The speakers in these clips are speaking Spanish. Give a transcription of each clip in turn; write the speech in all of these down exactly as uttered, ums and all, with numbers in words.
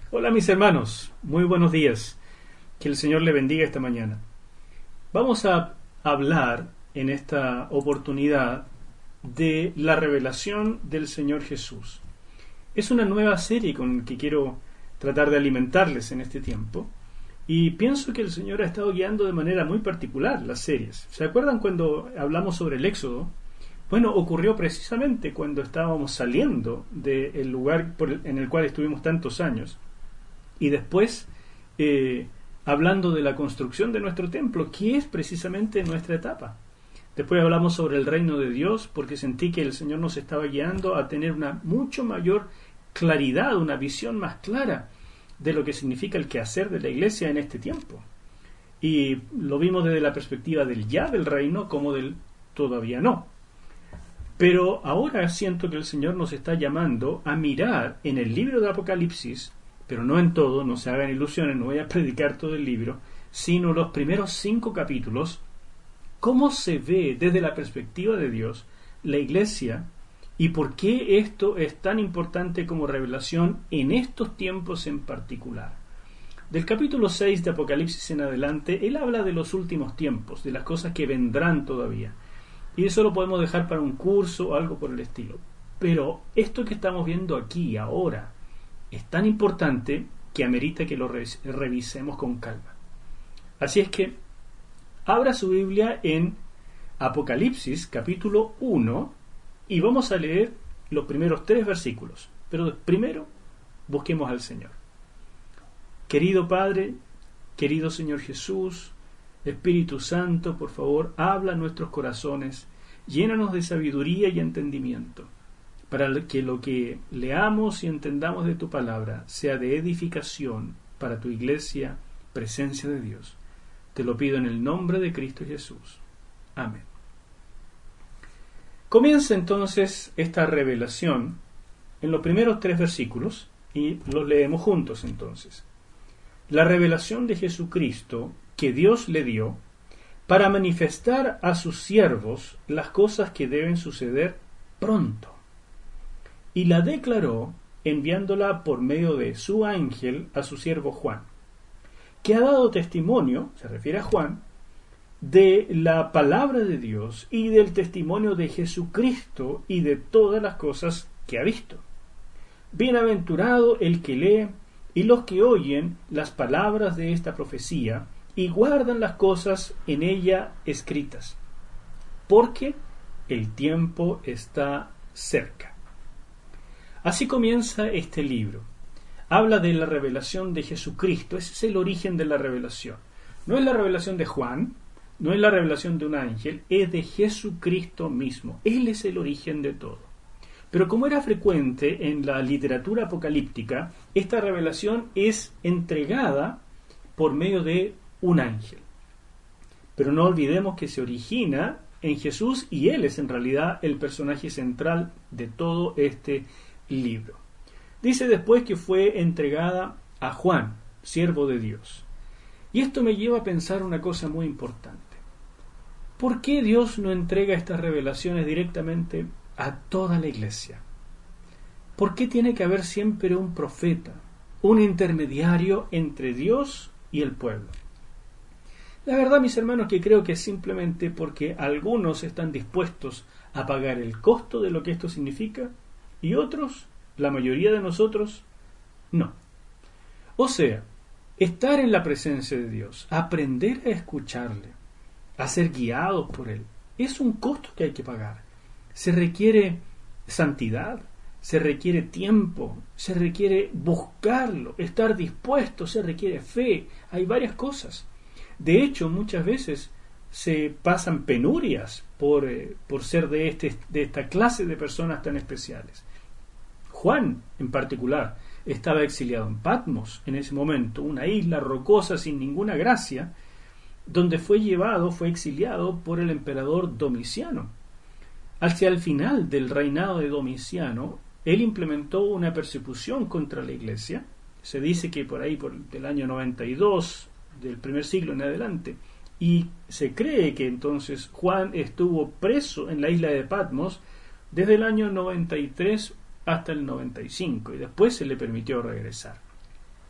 Hola mis hermanos, muy buenos días. Que el Señor le bendiga esta mañana. Vamos a hablar en esta oportunidad de la revelación del Señor Jesús. Es una nueva serie con la que quiero tratar de alimentarles en este tiempo y pienso que el Señor ha estado guiando de manera muy particular las series. ¿Se acuerdan cuando hablamos sobre el Éxodo? Bueno, ocurrió precisamente cuando estábamos saliendo del lugar por el, en el cual estuvimos tantos años. Y después, eh, hablando de la construcción de nuestro templo, que es precisamente nuestra etapa. Después hablamos sobre el reino de Dios, porque sentí que el Señor nos estaba guiando a tener una mucho mayor claridad, una visión más clara de lo que significa el quehacer de la iglesia en este tiempo. Y lo vimos desde la perspectiva del ya del reino como del todavía no. Pero ahora siento que el Señor nos está llamando a mirar en el libro de Apocalipsis, pero no en todo, no se hagan ilusiones, no voy a predicar todo el libro, sino los primeros cinco capítulos, cómo se ve desde la perspectiva de Dios la iglesia y por qué esto es tan importante como revelación en estos tiempos en particular. Del capítulo seis de Apocalipsis en adelante, él habla de los últimos tiempos, de las cosas que vendrán todavía. Y eso lo podemos dejar para un curso o algo por el estilo. Pero esto que estamos viendo aquí, ahora, es tan importante que amerita que lo revisemos con calma. Así es que abra su Biblia en Apocalipsis capítulo uno y vamos a leer los primeros tres versículos. Pero primero busquemos al Señor. Querido Padre, querido Señor Jesús, Espíritu Santo, por favor, habla a nuestros corazones, llénanos de sabiduría y entendimiento, para que lo que leamos y entendamos de tu palabra sea de edificación para tu iglesia, presencia de Dios. Te lo pido en el nombre de Cristo Jesús. Amén. Comienza entonces esta revelación en los primeros tres versículos y los leemos juntos entonces. La revelación de Jesucristo que Dios le dio para manifestar a sus siervos las cosas que deben suceder pronto. Y la declaró enviándola por medio de su ángel a su siervo Juan, que ha dado testimonio, se refiere a Juan, de la palabra de Dios y del testimonio de Jesucristo y de todas las cosas que ha visto. Bienaventurado el que lee y los que oyen las palabras de esta profecía y guardan las cosas en ella escritas, porque el tiempo está cerca. Así comienza este libro. Habla de la revelación de Jesucristo. Ese es el origen de la revelación. No es la revelación de Juan, no es la revelación de un ángel, es de Jesucristo mismo. Él es el origen de todo. Pero como era frecuente en la literatura apocalíptica, esta revelación es entregada por medio de un ángel. Pero no olvidemos que se origina en Jesús y Él es en realidad el personaje central de todo este libro. Dice después que fue entregada a Juan, siervo de Dios. Y esto me lleva a pensar una cosa muy importante. ¿Por qué Dios no entrega estas revelaciones directamente a toda la iglesia? ¿Por qué tiene que haber siempre un profeta, un intermediario entre Dios y el pueblo? La verdad, mis hermanos, que creo que es simplemente porque algunos están dispuestos a pagar el costo de lo que esto significa y otros, la mayoría de nosotros, no. O sea, estar en la presencia de Dios, aprender a escucharle, a ser guiados por Él, es un costo que hay que pagar. Se requiere santidad, se requiere tiempo, se requiere buscarlo, estar dispuesto, se requiere fe, hay varias cosas. De hecho, muchas veces se pasan penurias por, eh, por ser de, este, de esta clase de personas tan especiales. Juan, en particular, estaba exiliado en Patmos en ese momento, una isla rocosa sin ninguna gracia, donde fue llevado, fue exiliado por el emperador Domiciano. Hacia el final del reinado de Domiciano, él implementó una persecución contra la iglesia. Se dice que por ahí, por el año noventa y dos del primer siglo en adelante, y se cree que entonces Juan estuvo preso en la isla de Patmos desde el año noventa y tres hasta el noventa y cinco, y después se le permitió regresar.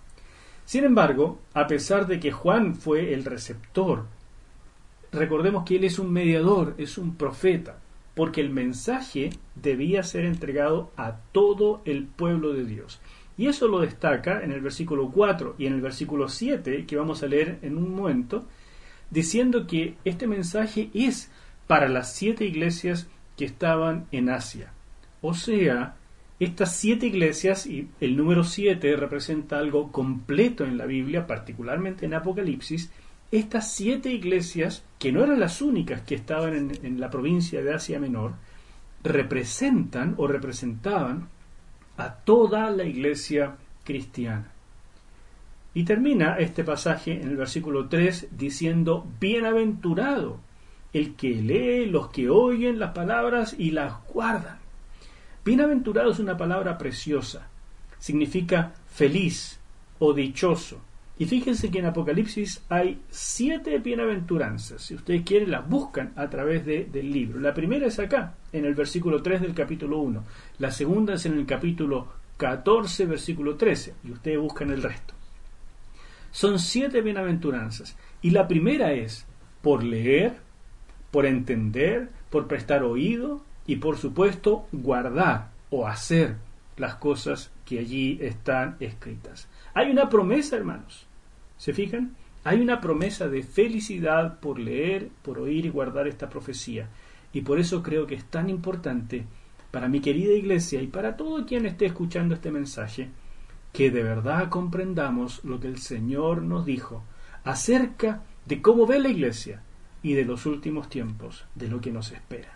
Sin embargo, a pesar de que Juan fue el receptor, recordemos que él es un mediador, es un profeta, porque el mensaje debía ser entregado a todo el pueblo de Dios. Y eso lo destaca en el versículo cuatro y en el versículo siete, que vamos a leer en un momento, diciendo que este mensaje es para las siete iglesias que estaban en Asia. O sea, estas siete iglesias, y el número siete representa algo completo en la Biblia, particularmente en Apocalipsis. Estas siete iglesias, que no eran las únicas que estaban en, en la provincia de Asia Menor, representan o representaban a toda la iglesia cristiana. Y termina este pasaje en el versículo tres diciendo: bienaventurado el que lee, los que oyen las palabras y las guardan. Bienaventurado es una palabra preciosa, significa feliz o dichoso. Y fíjense que en Apocalipsis hay siete bienaventuranzas. Si ustedes quieren, las buscan a través de, del libro. La primera es acá, en el versículo tres del capítulo uno. La segunda es en el capítulo catorce, versículo trece. Y ustedes buscan el resto. Son siete bienaventuranzas. Y la primera es por leer, por entender, por prestar oído y, por supuesto, guardar o hacer las cosas que allí están escritas. Hay una promesa, hermanos. ¿Se fijan? Hay una promesa de felicidad por leer, por oír y guardar esta profecía. Y por eso creo que es tan importante para mi querida iglesia y para todo quien esté escuchando este mensaje, que de verdad comprendamos lo que el Señor nos dijo acerca de cómo ve la iglesia y de los últimos tiempos, de lo que nos espera.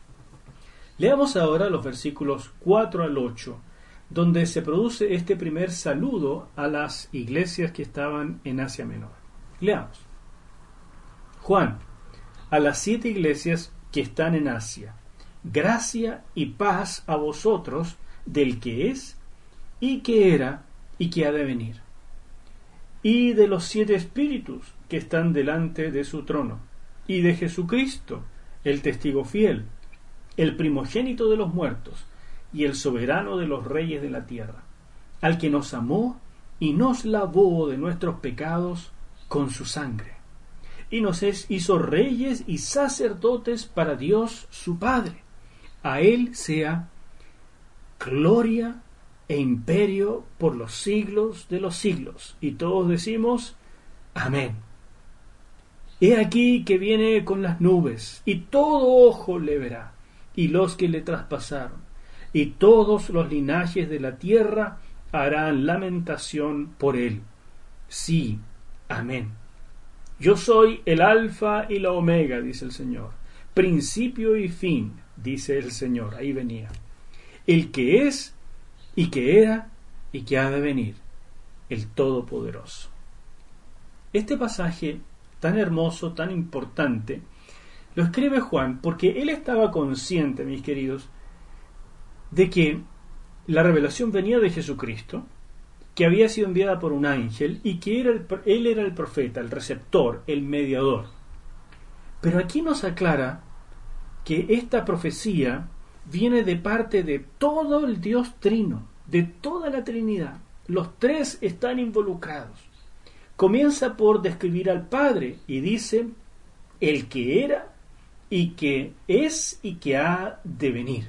Leamos ahora los versículos cuatro al ocho, donde se produce este primer saludo a las iglesias que estaban en Asia Menor. Leamos. Juan, a las siete iglesias que están en Asia, gracia y paz a vosotros del que es, y que era, y que ha de venir, y de los siete espíritus que están delante de su trono, y de Jesucristo, el testigo fiel, el primogénito de los muertos, y el soberano de los reyes de la tierra, al que nos amó y nos lavó de nuestros pecados con su sangre, y nos hizo reyes y sacerdotes para Dios su Padre. A él sea gloria e imperio por los siglos de los siglos. Y todos decimos amén. He aquí que viene con las nubes, y todo ojo le verá, y los que le traspasaron, y todos los linajes de la tierra harán lamentación por él. Sí, amén. Yo soy el alfa y la omega, dice el Señor, principio y fin, dice el Señor. Ahí venía. El que es, y que era, y que ha de venir, el Todopoderoso. Este pasaje tan hermoso, tan importante, lo escribe Juan porque él estaba consciente, mis queridos, de que la revelación venía de Jesucristo, que había sido enviada por un ángel y que era el, él era el profeta, el receptor, el mediador. Pero aquí nos aclara que esta profecía viene de parte de todo el Dios Trino, de toda la Trinidad. Los tres están involucrados. Comienza por describir al Padre y dice el que era y que es y que ha de venir.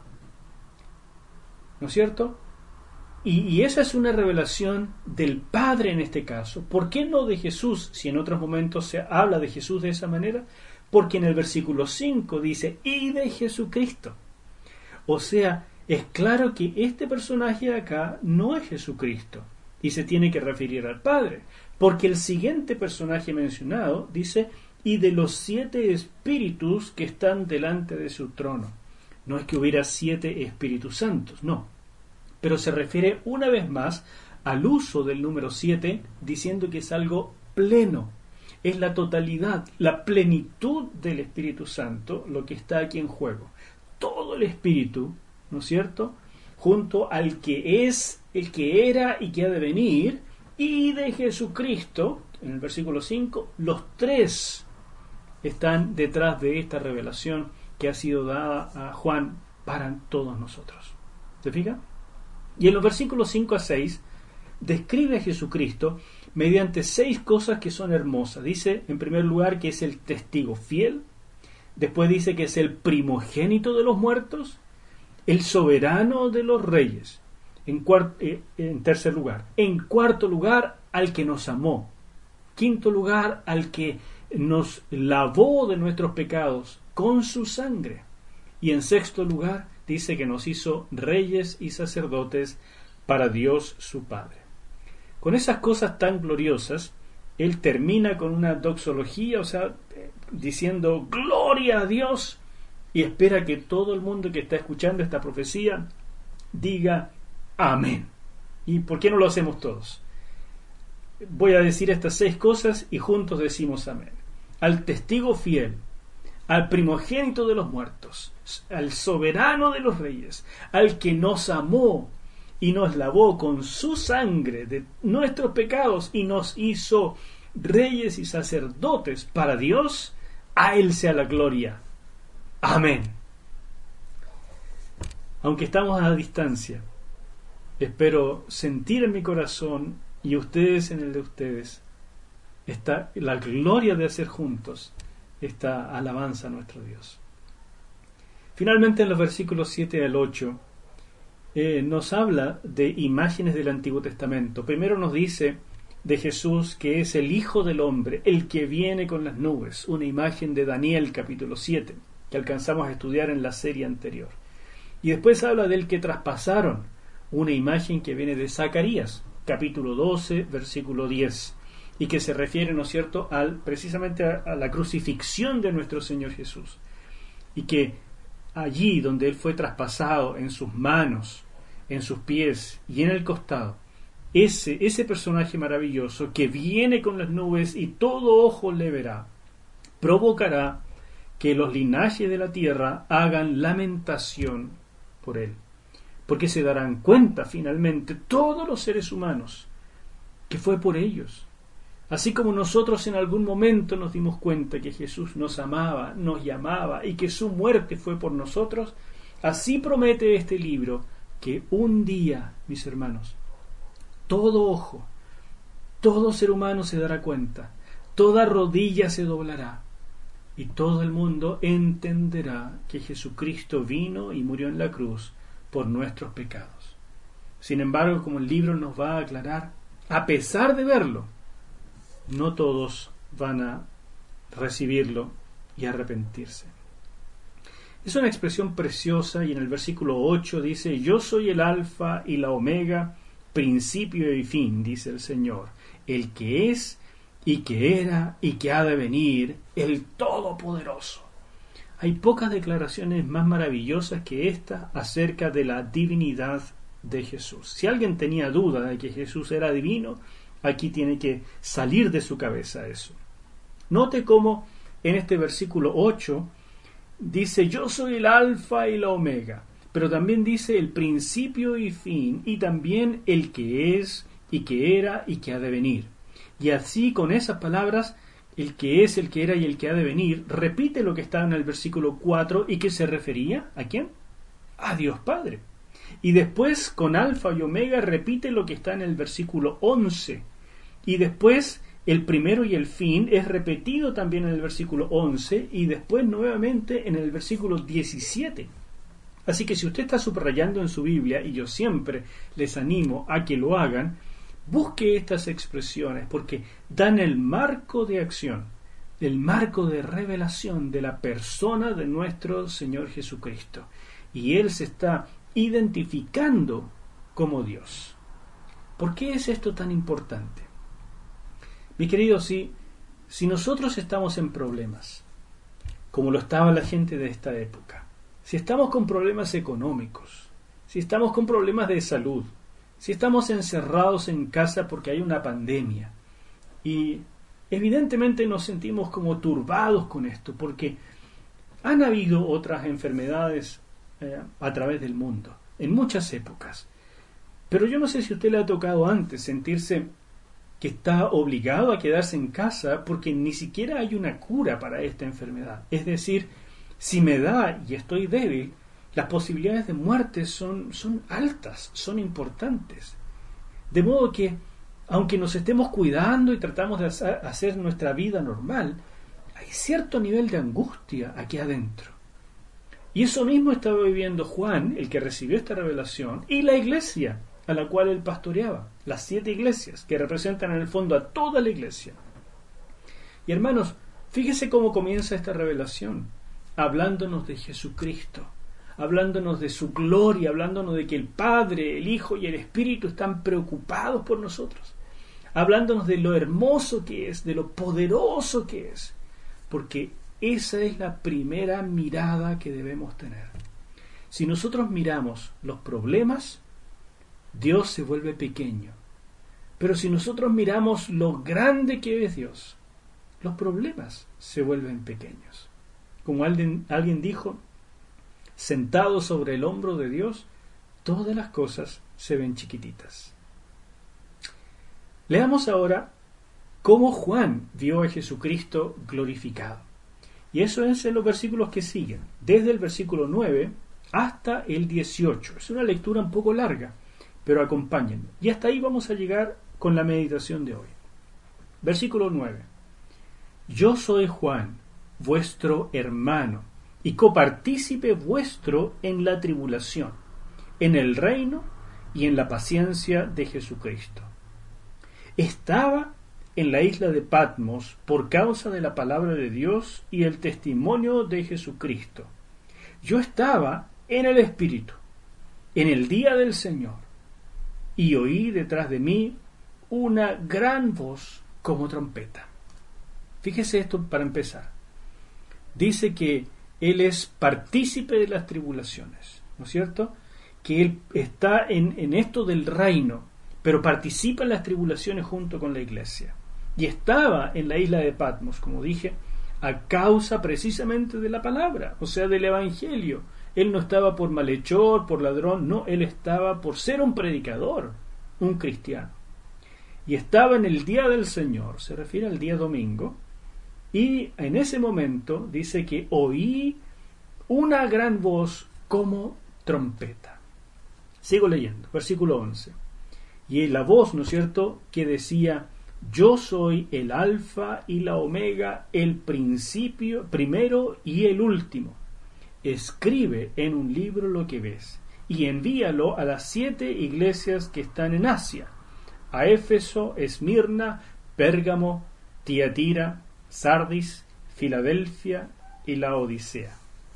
¿No es cierto? Y, y esa es una revelación del Padre en este caso. ¿Por qué no de Jesús? Si en otros momentos se habla de Jesús de esa manera. Porque en el versículo cinco dice, y de Jesucristo. O sea, es claro que este personaje de acá no es Jesucristo. Y se tiene que referir al Padre. Porque el siguiente personaje mencionado dice, y de los siete espíritus que están delante de su trono. No es que hubiera siete Espíritus Santos, no. Pero se refiere una vez más al uso del número siete, diciendo que es algo pleno. Es la totalidad, la plenitud del Espíritu Santo, lo que está aquí en juego. Todo el Espíritu, ¿no es cierto?, junto al que es, el que era y que ha de venir, y de Jesucristo, en el versículo cinco, los tres están detrás de esta revelación que ha sido dada a Juan para todos nosotros. ¿Se fija? Y en los versículos cinco a seis describe a Jesucristo mediante seis cosas que son hermosas. Dice, en primer lugar, que es el testigo fiel. Después dice que es el primogénito de los muertos, el soberano de los reyes. En, cuart- eh, en tercer lugar. En cuarto lugar, al que nos amó. Quinto lugar, al que nos lavó de nuestros pecados con su sangre. Y en sexto lugar, dice que nos hizo reyes y sacerdotes para Dios su Padre. Con esas cosas tan gloriosas, él termina con una doxología, o sea, diciendo gloria a Dios, y espera que todo el mundo que está escuchando esta profecía diga amén. ¿Y por qué no lo hacemos todos? Voy a decir estas seis cosas y juntos decimos amén. Al testigo fiel, al primogénito de los muertos, al soberano de los reyes, al que nos amó y nos lavó con su sangre de nuestros pecados y nos hizo reyes y sacerdotes para Dios, a Él sea la gloria. Amén. Aunque estamos a distancia, espero sentir en mi corazón y ustedes en el de ustedes está la gloria de hacer juntos esta alabanza a nuestro Dios. Finalmente, en los versículos siete al ocho eh, nos habla de imágenes del Antiguo Testamento. Primero nos dice de Jesús que es el Hijo del Hombre, el que viene con las nubes, una imagen de Daniel capítulo siete, que alcanzamos a estudiar en la serie anterior. Y después habla del que traspasaron, una imagen que viene de Zacarías capítulo doce, versículo diez, y que se refiere, ¿no es cierto?, al, precisamente a, a la crucifixión de nuestro Señor Jesús, y que allí donde Él fue traspasado, en sus manos, en sus pies y en el costado, ese, ese personaje maravilloso que viene con las nubes y todo ojo le verá, provocará que los linajes de la tierra hagan lamentación por Él, porque se darán cuenta finalmente todos los seres humanos que fue por ellos. Así como nosotros en algún momento nos dimos cuenta que Jesús nos amaba, nos llamaba y que su muerte fue por nosotros, así promete este libro que un día, mis hermanos, todo ojo, todo ser humano se dará cuenta, toda rodilla se doblará y todo el mundo entenderá que Jesucristo vino y murió en la cruz por nuestros pecados. Sin embargo, como el libro nos va a aclarar, a pesar de verlo, no todos van a recibirlo y arrepentirse. Es una expresión preciosa y en el versículo ocho dice: yo soy el alfa y la omega, principio y fin, dice el Señor, el que es y que era y que ha de venir, el Todopoderoso. Hay pocas declaraciones más maravillosas que esta acerca de la divinidad de Jesús. Si alguien tenía duda de que Jesús era divino, aquí tiene que salir de su cabeza eso. Note cómo en este versículo ocho dice: yo soy el alfa y la omega, pero también dice el principio y fin, y también el que es y que era y que ha de venir. Y así, con esas palabras, el que es, el que era y el que ha de venir, repite lo que está en el versículo cuatro y que se refería ¿a quién? A Dios Padre. Y después, con alfa y omega, repite lo que está en el versículo once. Y después, el primero y el fin es repetido también en el versículo once y después nuevamente en el versículo diecisiete. Así que si usted está subrayando en su Biblia, y yo siempre les animo a que lo hagan, busque estas expresiones porque dan el marco de acción, el marco de revelación de la persona de nuestro Señor Jesucristo. Y Él se está identificando como Dios. ¿Por qué es esto tan importante? Mis queridos, si, si nosotros estamos en problemas, como lo estaba la gente de esta época, si estamos con problemas económicos, si estamos con problemas de salud, si estamos encerrados en casa porque hay una pandemia, y evidentemente nos sentimos como turbados con esto, porque han habido otras enfermedades eh, a través del mundo, en muchas épocas. Pero yo no sé si a usted le ha tocado antes sentirse que está obligado a quedarse en casa porque ni siquiera hay una cura para esta enfermedad. Es decir, si me da y estoy débil, las posibilidades de muerte son, son altas, son importantes. De modo que, aunque nos estemos cuidando y tratamos de hacer nuestra vida normal, hay cierto nivel de angustia aquí adentro. Y eso mismo estaba viviendo Juan, el que recibió esta revelación, y la iglesia a la cual él pastoreaba, las siete iglesias, que representan en el fondo a toda la iglesia. Y hermanos, fíjese cómo comienza esta revelación, hablándonos de Jesucristo, hablándonos de su gloria, hablándonos de que el Padre, el Hijo y el Espíritu están preocupados por nosotros, hablándonos de lo hermoso que es, de lo poderoso que es, porque esa es la primera mirada que debemos tener. Si nosotros miramos los problemas, Dios se vuelve pequeño. Pero si nosotros miramos lo grande que es Dios, los problemas se vuelven pequeños. Como alguien, alguien dijo, sentado sobre el hombro de Dios, todas las cosas se ven chiquititas. Leamos ahora cómo Juan vio a Jesucristo glorificado. Y eso es en los versículos que siguen, desde el versículo nueve hasta el dieciocho. Es una lectura un poco larga, pero acompáñenme. Y hasta ahí vamos a llegar con la meditación de hoy. Versículo nueve. Yo soy Juan, vuestro hermano, y copartícipe vuestro en la tribulación, en el reino y en la paciencia de Jesucristo. Estaba en la isla de Patmos por causa de la palabra de Dios y el testimonio de Jesucristo. Yo estaba en el Espíritu, en el día del Señor, y oí detrás de mí una gran voz como trompeta. Fíjese esto para empezar. Dice que Él es partícipe de las tribulaciones, ¿no es cierto? Que Él está en, en esto del reino, pero participa en las tribulaciones junto con la iglesia. Y estaba en la isla de Patmos, como dije, a causa precisamente de la palabra, o sea, del Evangelio. Él no estaba por malhechor, por ladrón, no, él estaba por ser un predicador, un cristiano. Y estaba en el día del Señor, se refiere al día domingo, y en ese momento dice que oí una gran voz como trompeta. Sigo leyendo, versículo once. Y la voz, ¿no es cierto?, que decía: yo soy el alfa y la omega, el principio, primero y el último. Escribe en un libro lo que ves y envíalo a las siete iglesias que están en Asia: a Éfeso, Esmirna, Pérgamo, Tiatira, Sardis, Filadelfia y la Odisea.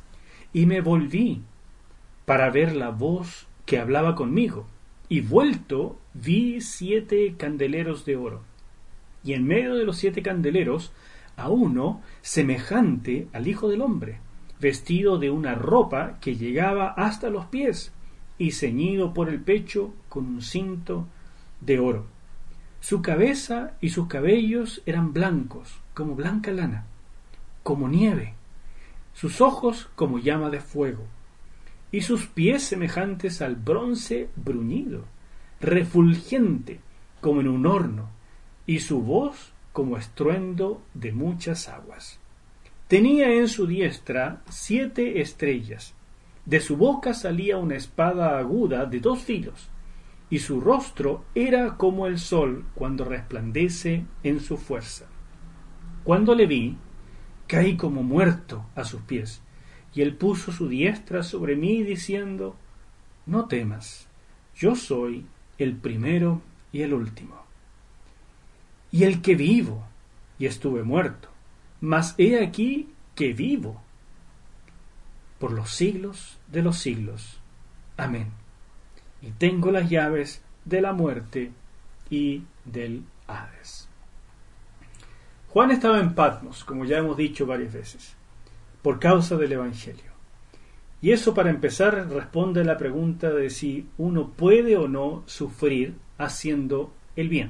Y me volví para ver la voz que hablaba conmigo, y vuelto vi siete candeleros de oro, y en medio de los siete candeleros a uno semejante al Hijo del Hombre, vestido de una ropa que llegaba hasta los pies, y ceñido por el pecho con un cinto de oro. Su cabeza y sus cabellos eran blancos, como blanca lana, como nieve, sus ojos como llama de fuego, y sus pies semejantes al bronce bruñido, refulgente como en un horno, y su voz como estruendo de muchas aguas. Tenía en su diestra siete estrellas, de su boca salía una espada aguda de dos filos, y su rostro era como el sol cuando resplandece en su fuerza. Cuando le vi, caí como muerto a sus pies, y él puso su diestra sobre mí diciendo: no temas, yo soy el primero y el último, y el que vivo, y estuve muerto, mas he aquí que vivo por los siglos de los siglos. Amén. Y tengo las llaves de la muerte y del Hades. Juan estaba en Patmos, como ya hemos dicho varias veces, por causa del Evangelio. Y eso, para empezar, responde a la pregunta de si uno puede o no sufrir haciendo el bien.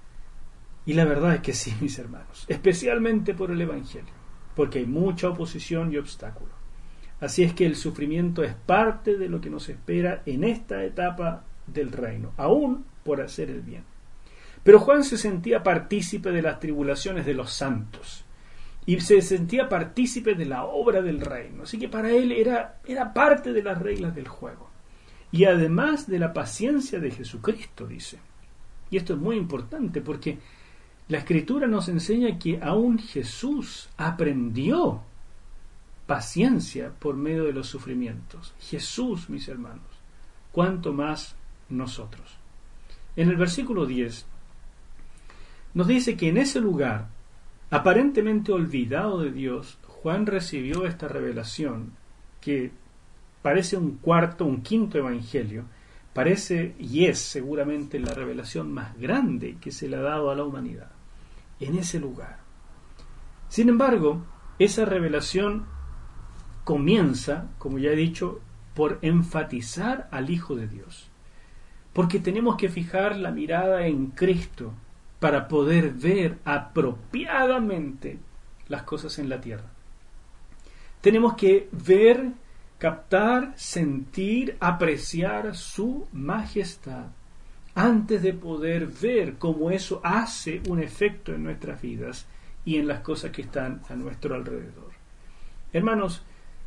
Y la verdad es que sí, mis hermanos, especialmente por el Evangelio, porque hay mucha oposición y obstáculo. Así es que el sufrimiento es parte de lo que nos espera en esta etapa del reino, aún por hacer el bien. Pero Juan se sentía partícipe de las tribulaciones de los santos y se sentía partícipe de la obra del reino. Así que para él era, era parte de las reglas del juego. Y además de la paciencia de Jesucristo, dice. Y esto es muy importante porque la Escritura nos enseña que aún Jesús aprendió paciencia por medio de los sufrimientos. Jesús, mis hermanos, cuánto más nosotros. En el versículo diez nos dice que en ese lugar, aparentemente olvidado de Dios, Juan recibió esta revelación que parece un cuarto, un quinto evangelio, parece y es seguramente la revelación más grande que se le ha dado a la humanidad, en ese lugar. Sin embargo, esa revelación comienza, como ya he dicho, por enfatizar al Hijo de Dios, porque tenemos que fijar la mirada en Cristo para poder ver apropiadamente las cosas en la tierra. Tenemos que ver, captar, sentir, apreciar su majestad antes de poder ver cómo eso hace un efecto en nuestras vidas y en las cosas que están a nuestro alrededor. Hermanos,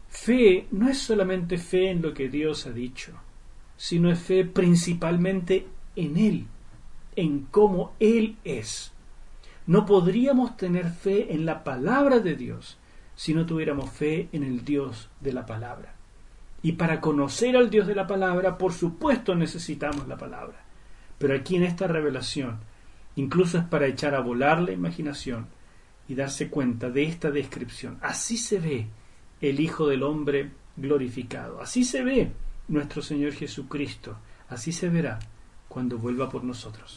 fe no es solamente fe en lo que Dios ha dicho, sino es fe principalmente en Él, en cómo Él es. No podríamos tener fe en la palabra de Dios si no tuviéramos fe en el Dios de la palabra. Y para conocer al Dios de la palabra, por supuesto necesitamos la palabra. Pero aquí en esta revelación, incluso es para echar a volar la imaginación y darse cuenta de esta descripción. Así se ve el Hijo del Hombre glorificado. Así se ve nuestro Señor Jesucristo. Así se verá cuando vuelva por nosotros.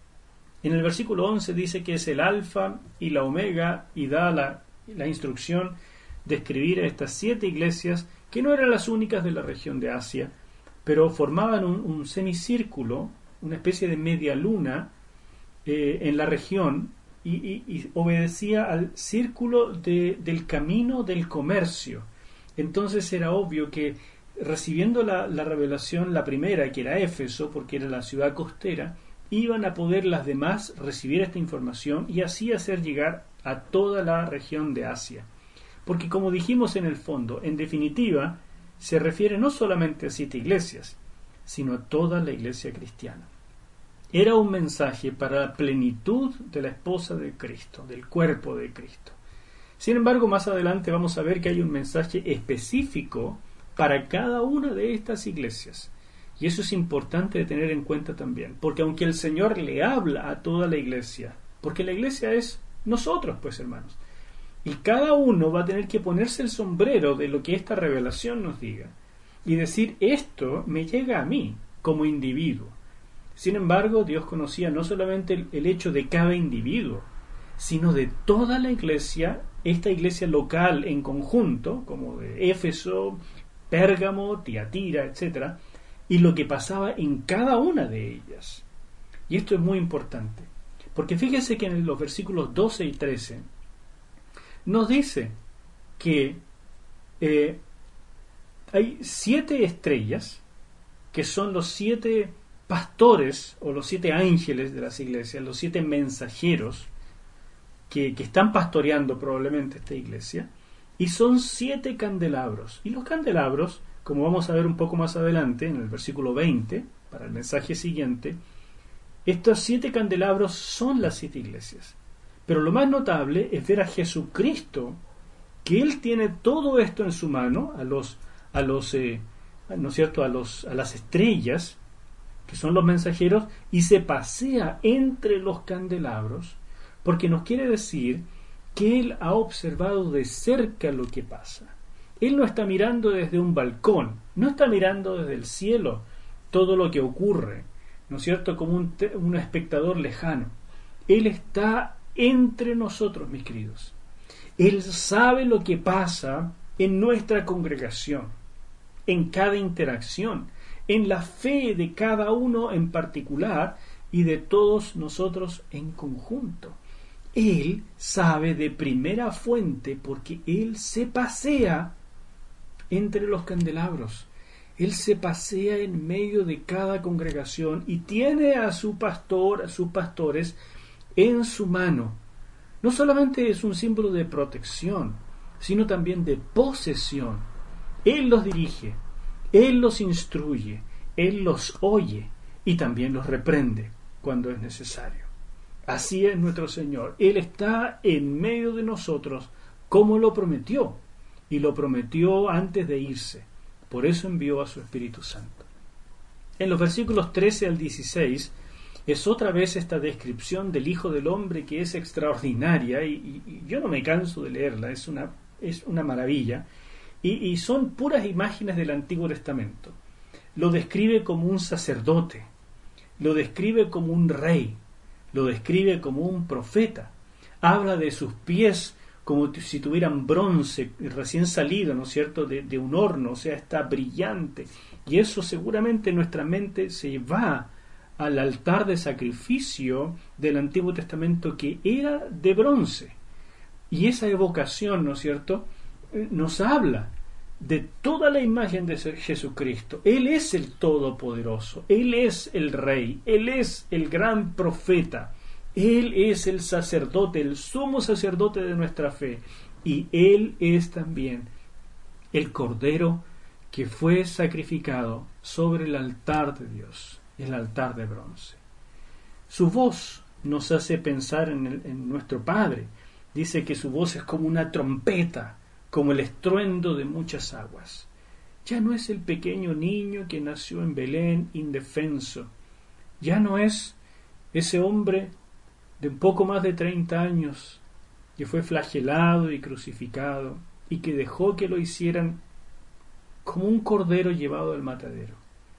En el versículo once dice que es el alfa y la omega y da la, la instrucción de escribir a estas siete iglesias que no eran las únicas de la región de Asia, pero formaban un, un semicírculo, una especie de media luna eh, en la región y, y, y obedecía al círculo de, del camino del comercio. Entonces era obvio que recibiendo la, la revelación, la primera, que era Éfeso, porque era la ciudad costera, iban a poder las demás recibir esta información y así hacer llegar a toda la región de Asia. Porque como dijimos en el fondo, en definitiva, se refiere no solamente a siete iglesias, sino a toda la iglesia cristiana. Era un mensaje para la plenitud de la esposa de Cristo, del cuerpo de Cristo. Sin embargo, más adelante vamos a ver que hay un mensaje específico para cada una de estas iglesias. Y eso es importante de tener en cuenta también, porque aunque el Señor le habla a toda la iglesia, porque la iglesia es nosotros, pues hermanos, y cada uno va a tener que ponerse el sombrero de lo que esta revelación nos diga y decir, esto me llega a mí como individuo. Sin embargo, Dios conocía no solamente el, el hecho de cada individuo, sino de toda la iglesia, esta iglesia local en conjunto, como de Éfeso, Pérgamo, Tiatira, etcétera, y lo que pasaba en cada una de ellas. Y esto es muy importante, porque fíjense que en los versículos doce y trece nos dice que eh, hay siete estrellas que son los siete pastores o los siete ángeles de las iglesias, los siete mensajeros que, que están pastoreando probablemente esta iglesia, y son siete candelabros. Y los candelabros, como vamos a ver un poco más adelante en el versículo veinte, para el mensaje siguiente, estos siete candelabros son las siete iglesias. Pero lo más notable es ver a Jesucristo, que Él tiene todo esto en su mano, a los, a los, eh, ¿no es cierto?, a los, a las estrellas, que son los mensajeros, y se pasea entre los candelabros, porque nos quiere decir que Él ha observado de cerca lo que pasa. Él no está mirando desde un balcón, no está mirando desde el cielo todo lo que ocurre, ¿no es cierto?, como un, un espectador lejano. Él está entre nosotros, mis queridos. Él sabe lo que pasa en nuestra congregación, en cada interacción, en la fe de cada uno en particular y de todos nosotros en conjunto. Él sabe de primera fuente porque Él se pasea entre los candelabros. Él se pasea en medio de cada congregación y tiene a su pastor, a sus pastores en su mano. No solamente es un símbolo de protección, sino también de posesión. Él los dirige, Él los instruye, Él los oye y también los reprende cuando es necesario. Así es nuestro Señor. Él está en medio de nosotros como lo prometió, y lo prometió antes de irse. Por eso envió a su Espíritu Santo. En los versículos trece al dieciséis es otra vez esta descripción del Hijo del Hombre que es extraordinaria, y, y, y yo no me canso de leerla, es una, es una maravilla, y, y son puras imágenes del Antiguo Testamento. Lo describe como un sacerdote, lo describe como un rey, lo describe como un profeta, habla de sus pies como si tuvieran bronce recién salido, ¿no es cierto?, de, de un horno, o sea, está brillante, y eso seguramente en nuestra mente se va al altar de sacrificio del Antiguo Testamento que era de bronce, y esa evocación, ¿no es cierto?, nos habla de toda la imagen de Jesucristo. Él es el Todopoderoso, Él es el Rey, Él es el gran profeta, Él es el sacerdote, el sumo sacerdote de nuestra fe, y Él es también el Cordero que fue sacrificado sobre el altar de Dios, el altar de bronce. Su voz nos hace pensar en, el, en nuestro Padre. Dice que su voz es como una trompeta, como el estruendo de muchas aguas. Ya no es el pequeño niño que nació en Belén indefenso. Ya no es ese hombre de un poco más de treinta años que fue flagelado y crucificado y que dejó que lo hicieran como un cordero llevado al matadero.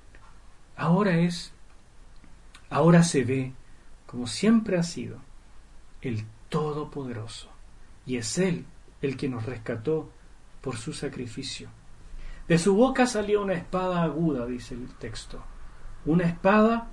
Ahora es, ahora se ve, como siempre ha sido, el Todopoderoso, y es Él el que nos rescató por su sacrificio. De su boca salió una espada aguda, dice el texto, una espada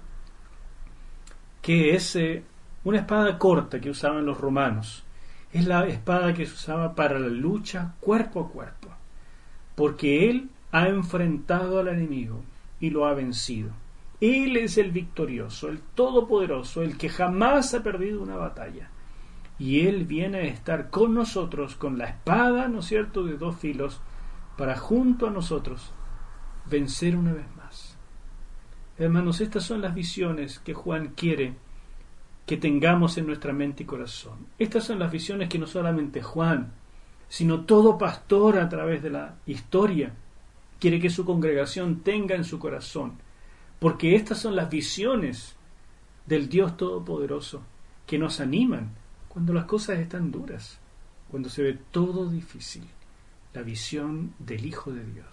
que es eh, una espada corta que usaban los romanos. Es la espada que se usaba para la lucha cuerpo a cuerpo, porque Él ha enfrentado al enemigo y lo ha vencido. Él es el victorioso, el todopoderoso, el que jamás ha perdido una batalla. Y Él viene a estar con nosotros con la espada, ¿no es cierto?, de dos filos, para junto a nosotros vencer una vez más. Hermanos, estas son las visiones que Juan quiere que tengamos en nuestra mente y corazón. Estas son las visiones que no solamente Juan, sino todo pastor a través de la historia quiere que su congregación tenga en su corazón, porque estas son las visiones del Dios Todopoderoso que nos animan cuando las cosas están duras, cuando se ve todo difícil, la visión del Hijo de Dios.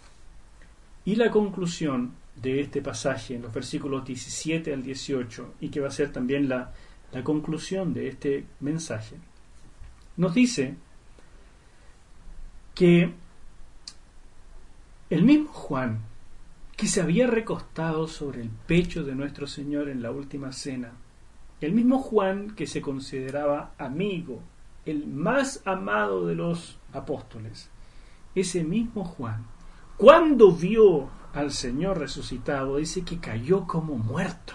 Y la conclusión de este pasaje en los versículos diecisiete al dieciocho, y que va a ser también la, la conclusión de este mensaje, nos dice que el mismo Juan, que se había recostado sobre el pecho de nuestro Señor en la última cena, el mismo Juan que se consideraba amigo, el más amado de los apóstoles, ese mismo Juan, cuando vio al Señor resucitado, dice que cayó como muerto.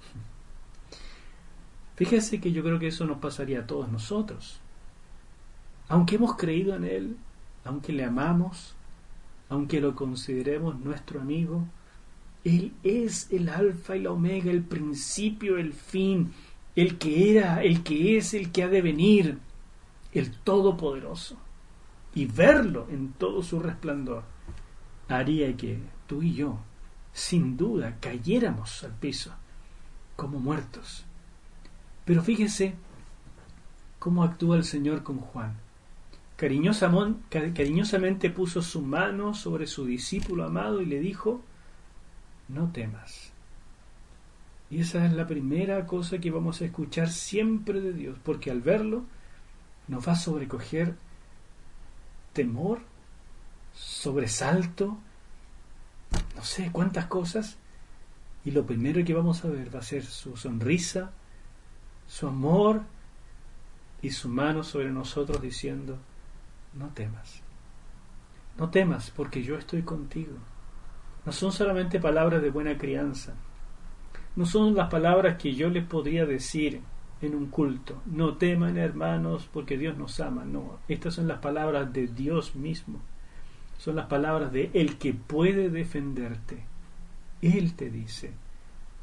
Fíjese que yo creo que eso nos pasaría a todos nosotros. Aunque hemos creído en Él, aunque le amamos, aunque lo consideremos nuestro amigo, Él es el alfa y la omega, el principio, el fin, el que era, el que es, el que ha de venir, el Todopoderoso. Y verlo en todo su resplandor haría que tú y yo, sin duda, cayéramos al piso como muertos. Pero fíjese cómo actúa el Señor con Juan. Cariñosamente puso su mano sobre su discípulo amado y le dijo: no temas. Y esa es la primera cosa que vamos a escuchar siempre de Dios, porque al verlo nos va a sobrecoger temor, sobresalto, no sé cuántas cosas, y lo primero que vamos a ver va a ser su sonrisa, su amor y su mano sobre nosotros diciendo: no temas, no temas, porque yo estoy contigo. No son solamente palabras de buena crianza, no son las palabras que yo les podría decir en un culto: no teman, hermanos, porque Dios nos ama. No, estas son las palabras de Dios mismo, son las palabras de el que puede defenderte. Él te dice: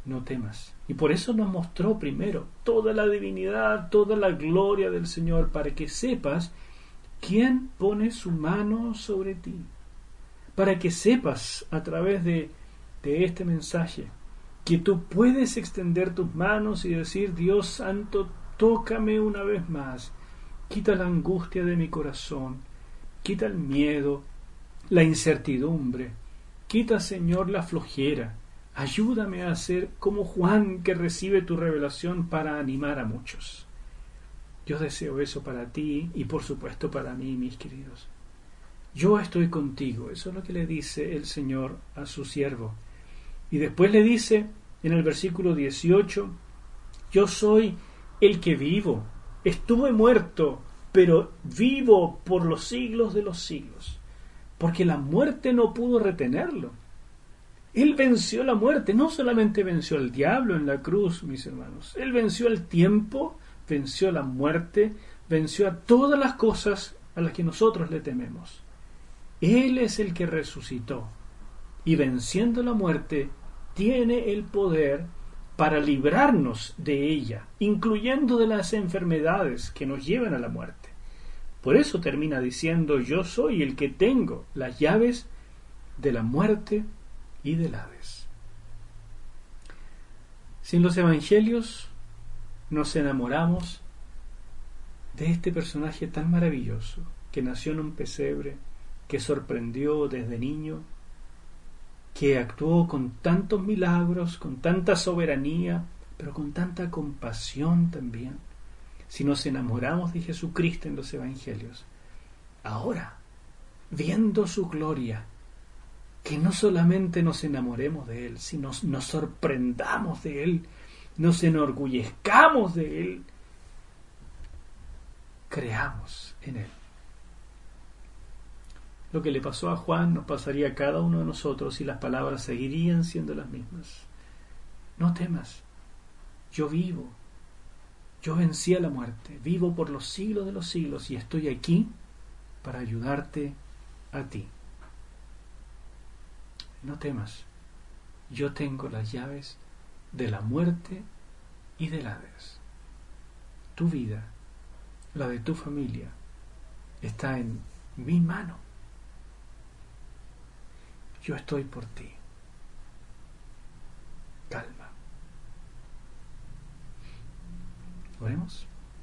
no temas. Y por eso nos mostró primero toda la divinidad, toda la gloria del Señor, para que sepas quién pone su mano sobre ti, para que sepas a través de, de este mensaje que tú puedes extender tus manos y decir: Dios Santo, tócame una vez más, quita la angustia de mi corazón, quita el miedo, la incertidumbre, quita, Señor, la flojera, ayúdame a ser como Juan, que recibe tu revelación para animar a muchos. Yo deseo eso para ti y por supuesto para mí, mis queridos. Yo estoy contigo, eso es lo que le dice el Señor a su siervo. Y después le dice en el versículo dieciocho: yo soy el que vivo, estuve muerto, pero vivo por los siglos de los siglos, porque la muerte no pudo retenerlo. Él venció la muerte, no solamente venció al diablo en la cruz, mis hermanos, él venció el tiempo, venció la muerte, venció a todas las cosas a las que nosotros le tememos. Él es el que resucitó, y venciendo la muerte, tiene el poder para librarnos de ella, incluyendo de las enfermedades que nos llevan a la muerte. Por eso termina diciendo: yo soy el que tengo las llaves de la muerte y del Hades. Sin los evangelios nos enamoramos de este personaje tan maravilloso, que nació en un pesebre, que sorprendió desde niño, que actuó con tantos milagros, con tanta soberanía, pero con tanta compasión también. Si nos enamoramos de Jesucristo en los evangelios, ahora, viendo su gloria, que no solamente nos enamoremos de Él, sino nos sorprendamos de Él, nos enorgullezcamos de Él, creamos en Él. Lo que le pasó a Juan nos pasaría a cada uno de nosotros y las palabras seguirían siendo las mismas. No temas, yo vivo, yo vencí a la muerte, vivo por los siglos de los siglos y estoy aquí para ayudarte a ti. No temas, yo tengo las llaves de la muerte y del Hades. Tu vida, la de tu familia, está en mi mano. Yo estoy por ti. Calma. Oremos.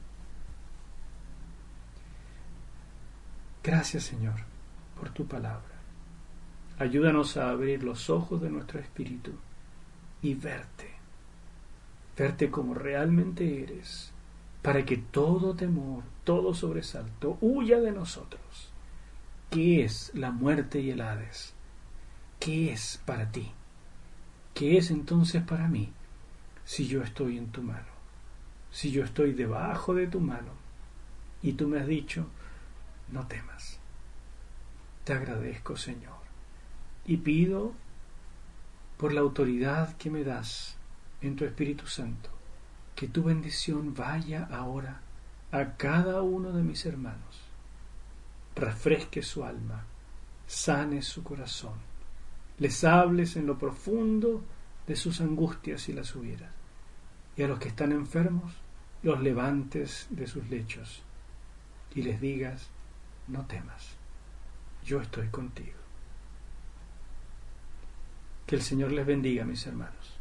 Gracias, Señor, por tu palabra. Ayúdanos a abrir los ojos de nuestro espíritu y verte, verte como realmente eres, para que todo temor, todo sobresalto huya de nosotros. ¿Qué es la muerte y el Hades? ¿Qué es para ti? ¿Qué es entonces para mí si yo estoy en tu mano? Si yo estoy debajo de tu mano y tú me has dicho: no temas. Te agradezco, Señor, y pido por la autoridad que me das en tu Espíritu Santo, que tu bendición vaya ahora a cada uno de mis hermanos, refresque su alma, sane su corazón, les hables en lo profundo de sus angustias y las hubieras, y a los que están enfermos los levantes de sus lechos y les digas: no temas, yo estoy contigo. Que el Señor les bendiga, mis hermanos.